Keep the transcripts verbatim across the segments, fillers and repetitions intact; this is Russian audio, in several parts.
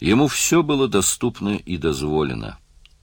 Ему все было доступно и дозволено.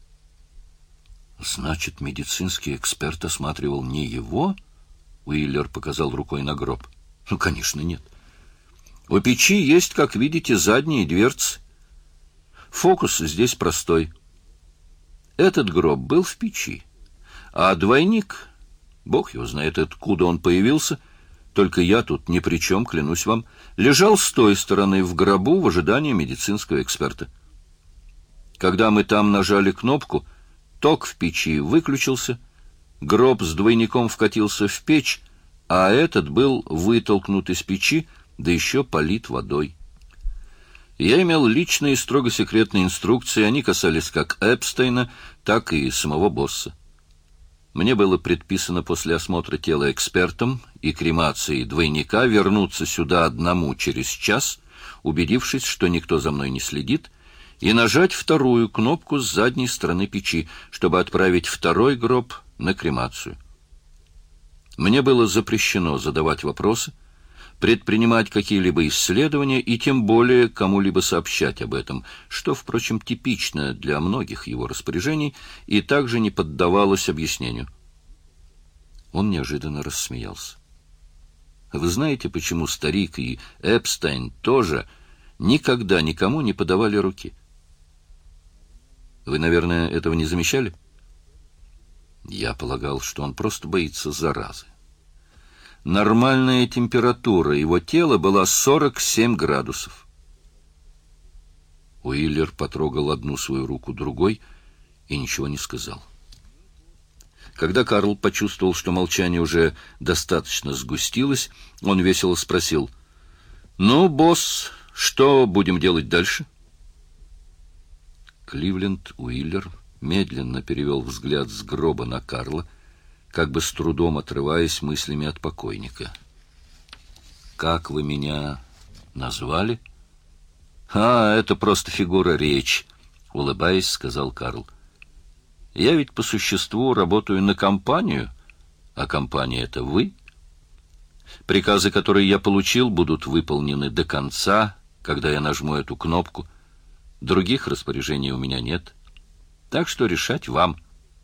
Значит, медицинский эксперт осматривал не его? Уиллер показал рукой на гроб. Ну, конечно, нет. У печи есть, как видите, задние дверцы. Фокус здесь простой. Этот гроб был в печи, а двойник, бог его знает, откуда он появился, только я тут ни при чем, клянусь вам, лежал с той стороны в гробу в ожидании медицинского эксперта. Когда мы там нажали кнопку, ток в печи выключился, гроб с двойником вкатился в печь, а этот был вытолкнут из печи, да еще полит водой. Я имел личные строго секретные инструкции, они касались как Эпстейна, так и самого босса. Мне было предписано после осмотра тела экспертом и кремации двойника вернуться сюда одному через час, убедившись, что никто за мной не следит, и нажать вторую кнопку с задней стороны печи, чтобы отправить второй гроб на кремацию. Мне было запрещено задавать вопросы, предпринимать какие-либо исследования и тем более кому-либо сообщать об этом, что, впрочем, типично для многих его распоряжений и также не поддавалось объяснению. Он неожиданно рассмеялся. Вы знаете, почему старик и Эпстейн тоже никогда никому не подавали руки? Вы, наверное, этого не замечали? Я полагал, что он просто боится заразы. Нормальная температура его тела была сорок семь градусов. Уиллер потрогал одну свою руку другой и ничего не сказал. Когда Карл почувствовал, что молчание уже достаточно сгустилось, он весело спросил: «Ну, босс, что будем делать дальше?» Кливленд Уиллер медленно перевел взгляд с гроба на Карла, как бы с трудом отрываясь мыслями от покойника. «Как вы меня назвали?» «А, это просто фигура речи», — улыбаясь, сказал Карл. «Я ведь по существу работаю на компанию, а компания — это вы. Приказы, которые я получил, будут выполнены до конца, когда я нажму эту кнопку. Других распоряжений у меня нет. Так что решать вам».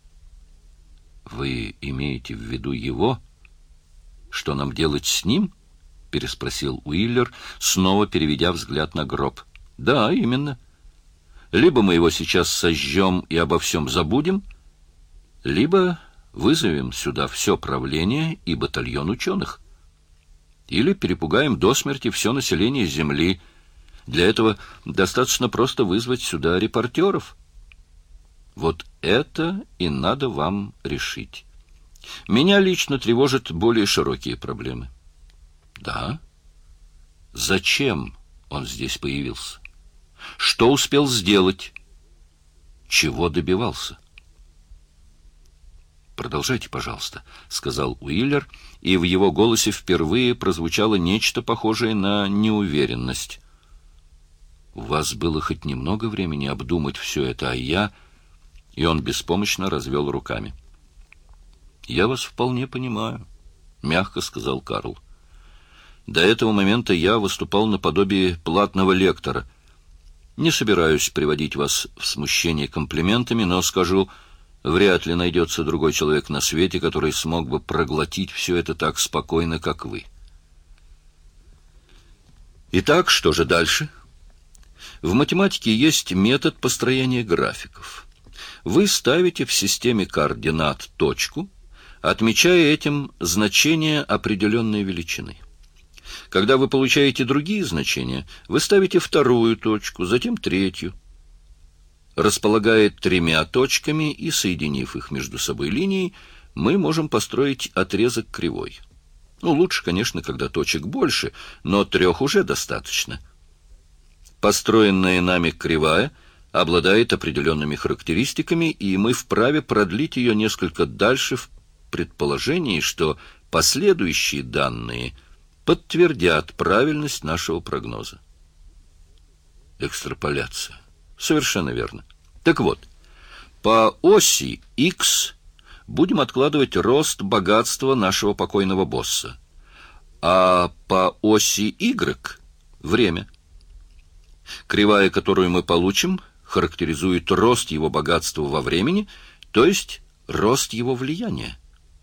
«Вы имеете в виду его? Что нам делать с ним?» — переспросил Уиллер, снова переведя взгляд на гроб. «Да, именно. Либо мы его сейчас сожжем и обо всем забудем, либо вызовем сюда все правление и батальон ученых. Или перепугаем до смерти все население Земли. Для этого достаточно просто вызвать сюда репортеров. Вот это и надо вам решить. Меня лично тревожат более широкие проблемы». «Да? Зачем он здесь появился? Что успел сделать? Чего добивался?» «Продолжайте, пожалуйста», — сказал Уиллер, и в его голосе впервые прозвучало нечто похожее на неуверенность. «У вас было хоть немного времени обдумать все это, а я...» И он беспомощно развел руками. «Я вас вполне понимаю», — мягко сказал Карл. «До этого момента я выступал наподобие платного лектора. Не собираюсь приводить вас в смущение комплиментами, но скажу, вряд ли найдется другой человек на свете, который смог бы проглотить все это так спокойно, как вы. Итак, что же дальше? В математике есть метод построения графиков. Вы ставите в системе координат точку, отмечая этим значение определенной величины. Когда вы получаете другие значения, вы ставите вторую точку, затем третью. Располагая тремя точками и соединив их между собой линией, мы можем построить отрезок кривой. Ну, лучше, конечно, когда точек больше, но трех уже достаточно. Построенная нами кривая обладает определенными характеристиками, и мы вправе продлить ее несколько дальше в предположении, что последующие данные подтвердят правильность нашего прогноза. Экстраполяция. Совершенно верно. Так вот, по оси X будем откладывать рост богатства нашего покойного босса, а по оси Y — время. Кривая, которую мы получим, характеризует рост его богатства во времени, то есть рост его влияния.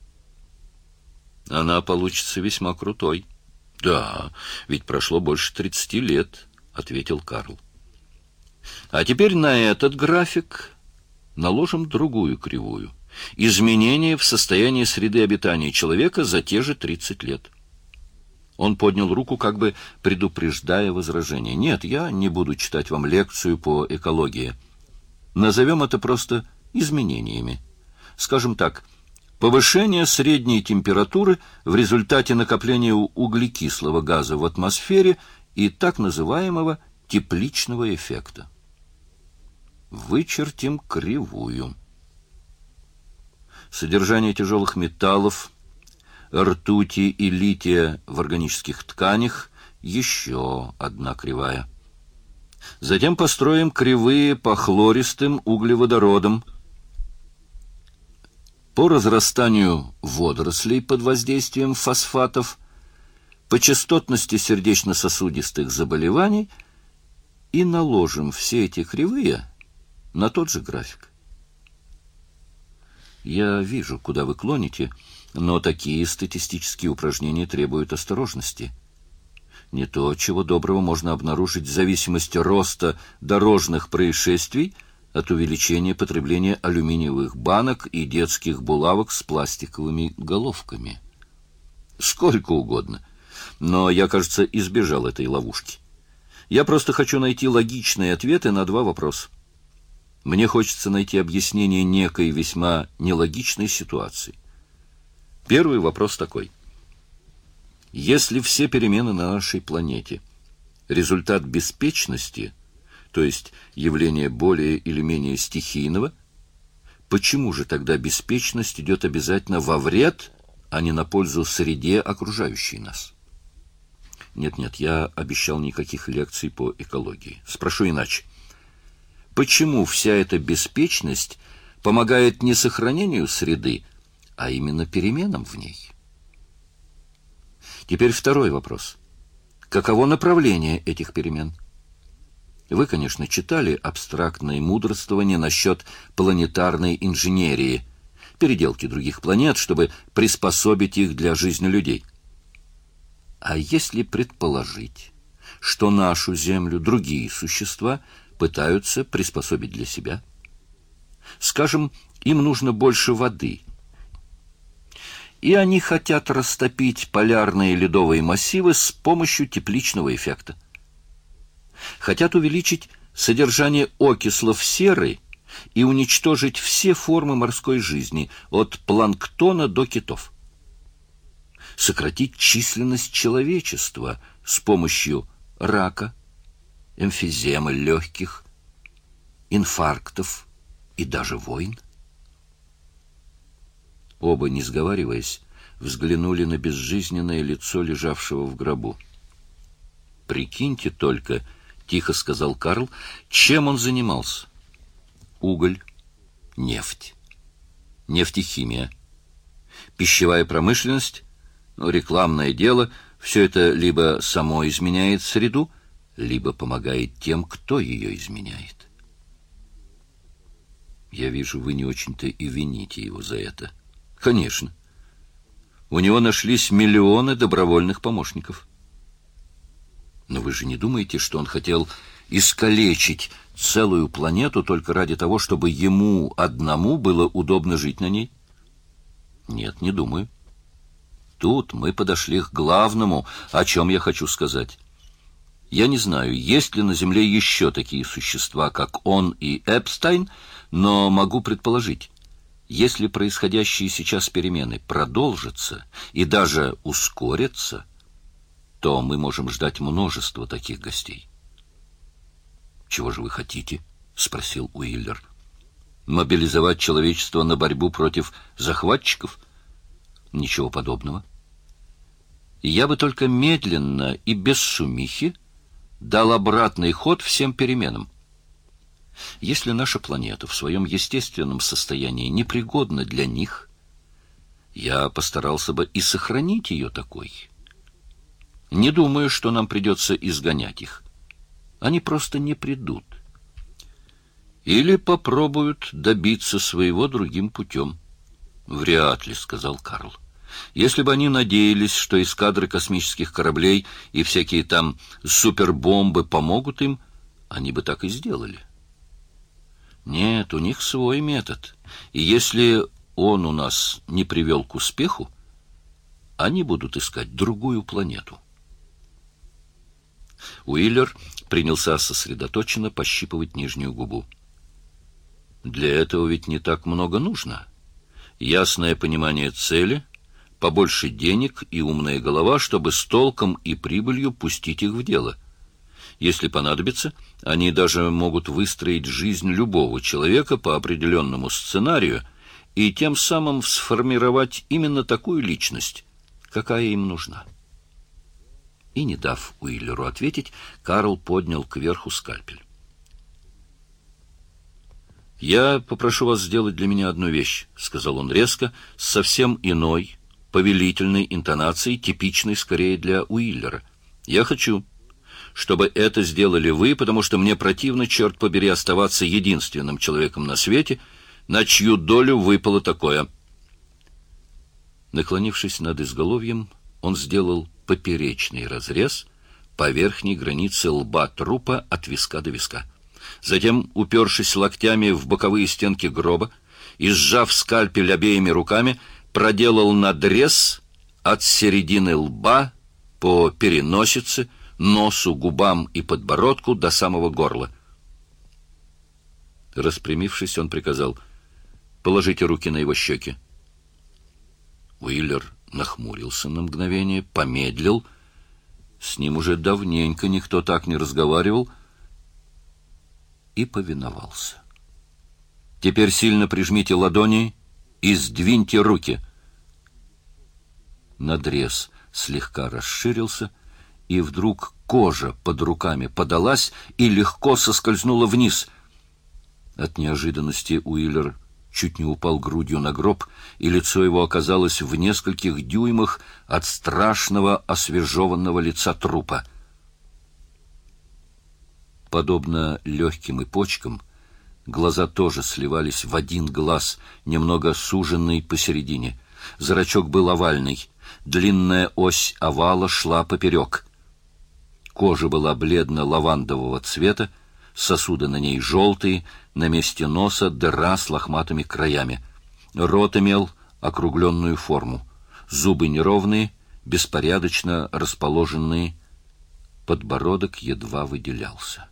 Она получится весьма крутой. Да, ведь прошло больше тридцати лет, ответил Карл. А теперь на этот график наложим другую кривую. Изменение в состоянии среды обитания человека за те же тридцать лет. Он поднял руку, как бы предупреждая возражение. Нет, я не буду читать вам лекцию по экологии. Назовем это просто изменениями. Скажем так, повышение средней температуры в результате накопления углекислого газа в атмосфере и так называемого тепличного эффекта. Вычертим кривую. Содержание тяжелых металлов, ртути и лития в органических тканях – еще одна кривая. Затем построим кривые по хлористым углеводородам. По разрастанию водорослей под воздействием фосфатов, по частотности сердечно-сосудистых заболеваний и наложим все эти кривые на тот же график. Я вижу, куда вы клоните, но такие статистические упражнения требуют осторожности. Не то, чего доброго, можно обнаружить зависимость роста дорожных происшествий от увеличения потребления алюминиевых банок и детских булавок с пластиковыми головками. Сколько угодно. Но я, кажется, избежал этой ловушки. Я просто хочу найти логичные ответы на два вопроса. Мне хочется найти объяснение некой весьма нелогичной ситуации. Первый вопрос такой. Если все перемены на нашей планете – результат беспечности, то есть явление более или менее стихийного, почему же тогда беспечность идет обязательно во вред, а не на пользу среде, окружающей нас? Нет-нет, я обещал никаких лекций по экологии. Спрошу иначе. Почему вся эта беспечность помогает не сохранению среды, а именно переменам в ней? Теперь второй вопрос. Каково направление этих перемен? Вы, конечно, читали абстрактные мудрствования насчет планетарной инженерии, переделки других планет, чтобы приспособить их для жизни людей. А если предположить, что нашу Землю другие существа пытаются приспособить для себя? Скажем, им нужно больше воды, и они хотят растопить полярные ледовые массивы с помощью тепличного эффекта. Хотят увеличить содержание окислов серы и уничтожить все формы морской жизни, от планктона до китов. Сократить численность человечества с помощью рака, эмфиземы легких, инфарктов и даже войн. Оба, не сговариваясь, взглянули на безжизненное лицо лежавшего в гробу. «Прикиньте только», — тихо сказал Карл, — «чем он занимался? Уголь, нефть, нефтехимия, пищевая промышленность, ну, рекламное дело — все это либо само изменяет среду, либо помогает тем, кто ее изменяет». «Я вижу, вы не очень-то и вините его за это». Конечно. У него нашлись миллионы добровольных помощников. Но вы же не думаете, что он хотел искалечить целую планету только ради того, чтобы ему одному было удобно жить на ней? Нет, не думаю. Тут мы подошли к главному, о чем я хочу сказать. Я не знаю, есть ли на Земле еще такие существа, как он и Эпстайн, но могу предположить, если происходящие сейчас перемены продолжатся и даже ускорятся, то мы можем ждать множество таких гостей. «Чего же вы хотите?» — спросил Уиллер. «Мобилизовать человечество на борьбу против захватчиков? Ничего подобного. Я бы только медленно и без шумихи дал обратный ход всем переменам. Если наша планета в своем естественном состоянии непригодна для них, я постарался бы и сохранить ее такой. Не думаю, что нам придется изгонять их. Они просто не придут. Или попробуют добиться своего другим путем. Вряд ли, сказал Карл. Если бы они надеялись, что эскадры космических кораблей и всякие там супербомбы помогут им, они бы так и сделали. Нет, у них свой метод. И если он у нас не привел к успеху, они будут искать другую планету. Уиллер принялся сосредоточенно пощипывать нижнюю губу. Для этого ведь не так много нужно. Ясное понимание цели, побольше денег и умная голова, чтобы с толком и прибылью пустить их в дело. Если понадобится, они даже могут выстроить жизнь любого человека по определенному сценарию и тем самым сформировать именно такую личность, какая им нужна. И, не дав Уиллеру ответить, Карл поднял кверху скальпель. «Я попрошу вас сделать для меня одну вещь», — сказал он резко, с совсем иной, повелительной интонацией, типичной скорее для Уиллера. «Я хочу, чтобы это сделали вы, потому что мне противно, черт побери, оставаться единственным человеком на свете, на чью долю выпало такое». Наклонившись над изголовьем, он сделал поперечный разрез по верхней границе лба трупа от виска до виска. Затем, упершись локтями в боковые стенки гроба и сжав скальпель обеими руками, проделал надрез от середины лба по переносице, носу, губам и подбородку до самого горла. Распрямившись, он приказал: «Положите руки на его щеки». Уиллер нахмурился на мгновение, помедлил. С ним уже давненько никто так не разговаривал, и повиновался. «Теперь сильно прижмите ладони и сдвиньте руки». Надрез слегка расширился, и вдруг кожа под руками подалась и легко соскользнула вниз. От неожиданности Уиллер чуть не упал грудью на гроб, и лицо его оказалось в нескольких дюймах от страшного освежеванного лица трупа. Подобно легким и почкам, глаза тоже сливались в один глаз, немного суженный посередине. Зрачок был овальный, длинная ось овала шла поперек. Кожа была бледно-лавандового цвета, сосуды на ней желтые, на месте носа дыра с лохматыми краями. Рот имел округленную форму, зубы неровные, беспорядочно расположенные, подбородок едва выделялся.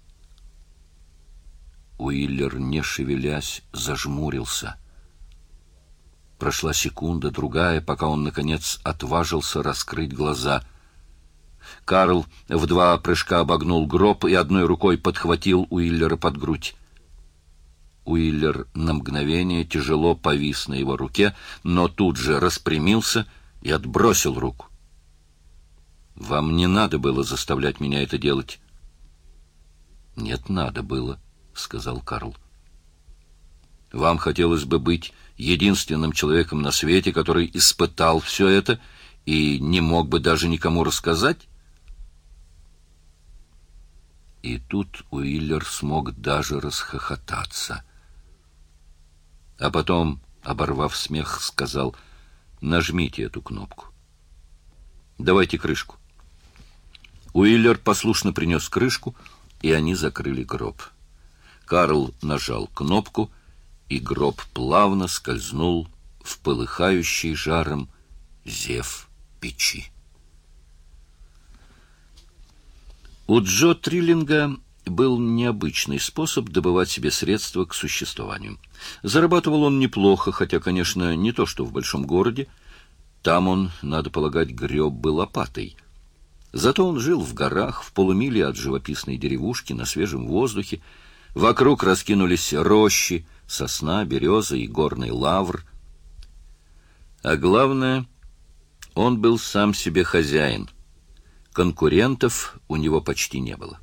Уиллер, не шевелясь, зажмурился. Прошла секунда, другая, пока он, наконец, отважился раскрыть глаза. Карл в два прыжка обогнул гроб и одной рукой подхватил Уиллера под грудь. Уиллер на мгновение тяжело повис на его руке, но тут же распрямился и отбросил руку. «Вам не надо было заставлять меня это делать». «Нет, надо было», — сказал Карл. «Вам хотелось бы быть единственным человеком на свете, который испытал все это и не мог бы даже никому рассказать?» И тут Уиллер смог даже расхохотаться. А потом, оборвав смех, сказал: «Нажмите эту кнопку. Давайте крышку». Уиллер послушно принес крышку, и они закрыли гроб. Карл нажал кнопку, и гроб плавно скользнул в полыхающий жаром зев печи. У Джо Триллинга был необычный способ добывать себе средства к существованию. Зарабатывал он неплохо, хотя, конечно, не то что в большом городе. Там он, надо полагать, греб бы лопатой. Зато он жил в горах, в полумиле от живописной деревушки, на свежем воздухе. Вокруг раскинулись рощи, сосна, береза и горный лавр. А главное, он был сам себе хозяин. Конкурентов у него почти не было.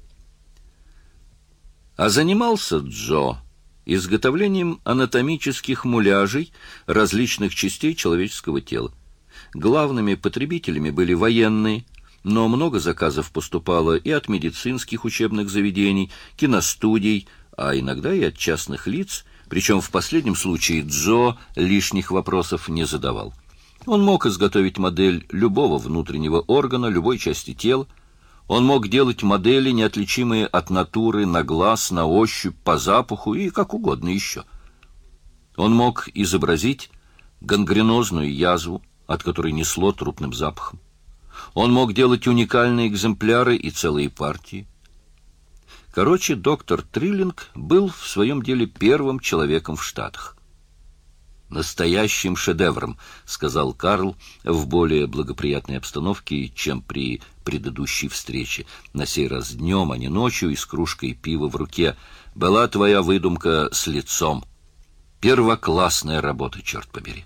А занимался Джо изготовлением анатомических муляжей различных частей человеческого тела. Главными потребителями были военные, но много заказов поступало и от медицинских учебных заведений, киностудий, а иногда и от частных лиц, причем в последнем случае Джо лишних вопросов не задавал. Он мог изготовить модель любого внутреннего органа, любой части тела. Он мог делать модели, неотличимые от натуры, на глаз, на ощупь, по запаху и как угодно еще. Он мог изобразить гангренозную язву, от которой несло трупным запахом. Он мог делать уникальные экземпляры и целые партии. Короче, доктор Триллинг был в своем деле первым человеком в Штатах. «Настоящим шедевром», — сказал Карл в более благоприятной обстановке, чем при предыдущей встрече. На сей раз днем, а не ночью, и с кружкой пива в руке. «Была твоя выдумка с лицом. Первоклассная работа, черт побери».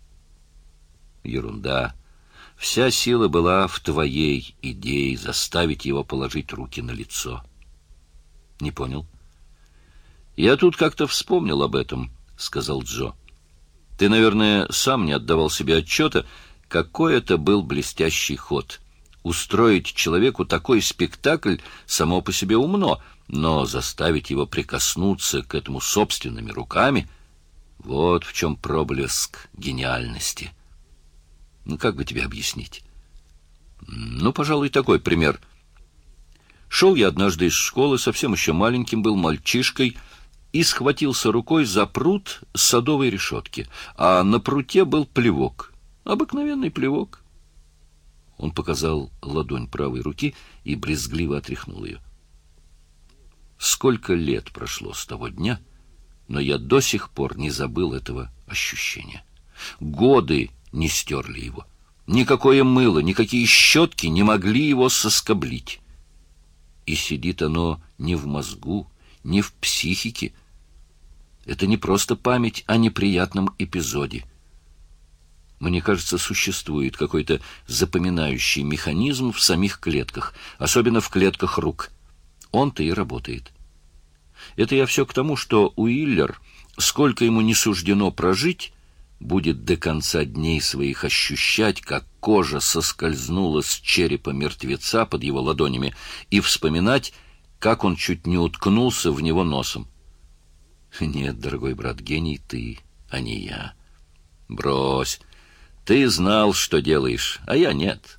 «Ерунда. Вся сила была в твоей идее заставить его положить руки на лицо». «Не понял». «Я тут как-то вспомнил об этом», — сказал Джо. «Ты, наверное, сам не отдавал себе отчета, какой это был блестящий ход. Устроить человеку такой спектакль само по себе умно, но заставить его прикоснуться к этому собственными руками — вот в чем проблеск гениальности. Ну, как бы тебе объяснить? Ну, пожалуй, такой пример. Шел я однажды из школы, совсем еще маленьким был мальчишкой, и схватился рукой за прут садовой решетки, а на пруте был плевок, обыкновенный плевок. Он показал ладонь правой руки и брезгливо отряхнул ее. Сколько лет прошло с того дня, но я до сих пор не забыл этого ощущения. Годы не стерли его. Никакое мыло, никакие щетки не могли его соскоблить. И сидит оно не в мозгу, не в психике. Это не просто память о неприятном эпизоде. Мне кажется, существует какой-то запоминающий механизм в самих клетках, особенно в клетках рук. Он-то и работает. Это я все к тому, что Уиллер, сколько ему не суждено прожить, будет до конца дней своих ощущать, как кожа соскользнула с черепа мертвеца под его ладонями, и вспоминать, как он чуть не уткнулся в него носом. Нет, дорогой брат, гений ты, а не я. Брось, ты знал, что делаешь, а я нет.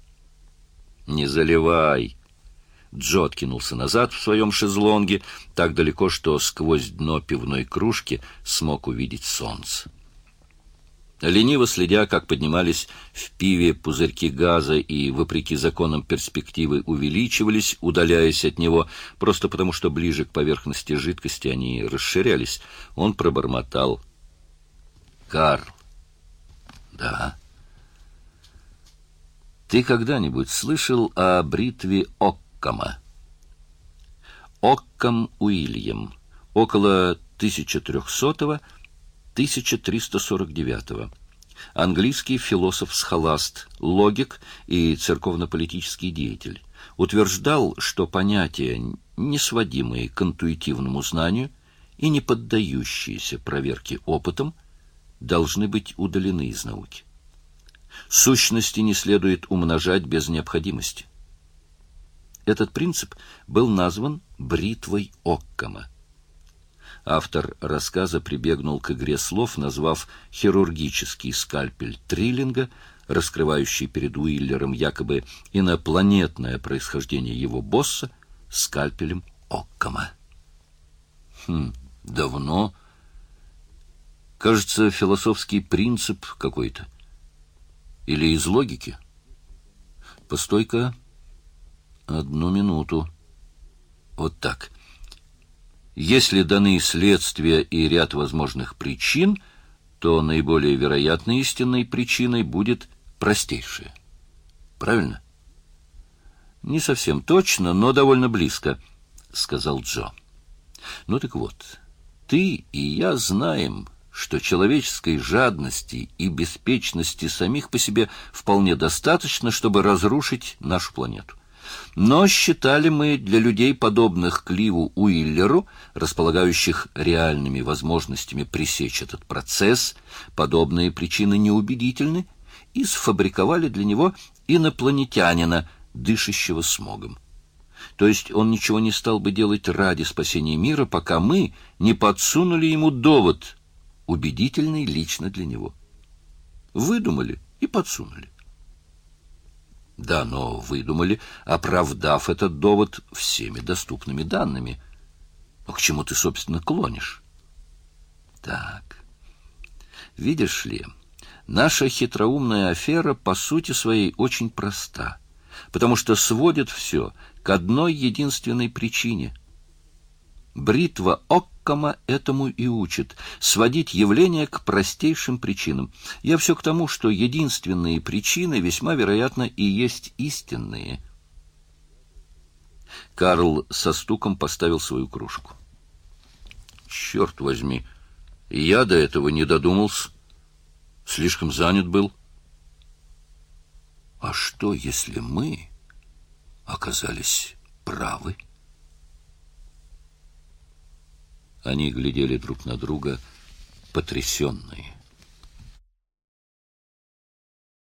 Не заливай. Джо откинулся назад в своем шезлонге, так далеко, что сквозь дно пивной кружки смог увидеть солнце. Лениво следя, как поднимались в пиве пузырьки газа и, вопреки законам перспективы, увеличивались, удаляясь от него, просто потому что ближе к поверхности жидкости они расширялись, он пробормотал. «Карл». «Да». «Ты когда-нибудь слышал о бритве Оккама?» Оккам Уильям, около тысяча трехсотого тысяча триста сорок девятого. Английский философ-схоласт, логик и церковно-политический деятель. Утверждал, что понятия, не сводимые к интуитивному знанию и не поддающиеся проверке опытом, должны быть удалены из науки. Сущности не следует умножать без необходимости. Этот принцип был назван бритвой Оккама. Автор рассказа прибегнул к игре слов, назвав хирургический скальпель Триллинга, раскрывающий перед Уиллером якобы инопланетное происхождение его босса, скальпелем Оккама. Хм, давно. Кажется, философский принцип какой-то. Или из логики? Постой-ка. Одну минуту. Вот так. Если даны следствия и ряд возможных причин, то наиболее вероятной истинной причиной будет простейшая. Правильно? Не совсем точно, но довольно близко, сказал Джо. Ну так вот, ты и я знаем, что человеческой жадности и беспечности самих по себе вполне достаточно, чтобы разрушить нашу планету. Но считали мы для людей, подобных Кливу Уиллеру, располагающих реальными возможностями пресечь этот процесс, подобные причины неубедительны, и сфабриковали для него инопланетянина, дышащего смогом. То есть он ничего не стал бы делать ради спасения мира, пока мы не подсунули ему довод, убедительный лично для него. Выдумали и подсунули. Да, но выдумали, оправдав этот довод всеми доступными данными. Но к чему ты, собственно, клонишь? Так, видишь ли, наша хитроумная афера по сути своей очень проста, потому что сводит все к одной единственной причине. Бритва Оккама этому и учит — сводить явления к простейшим причинам. Я все к тому, что единственные причины весьма вероятно и есть истинные. Карл со стуком поставил свою кружку. Черт возьми, я до этого не додумался. Слишком занят был. А что, если мы оказались правы? Они глядели друг на друга, потрясенные.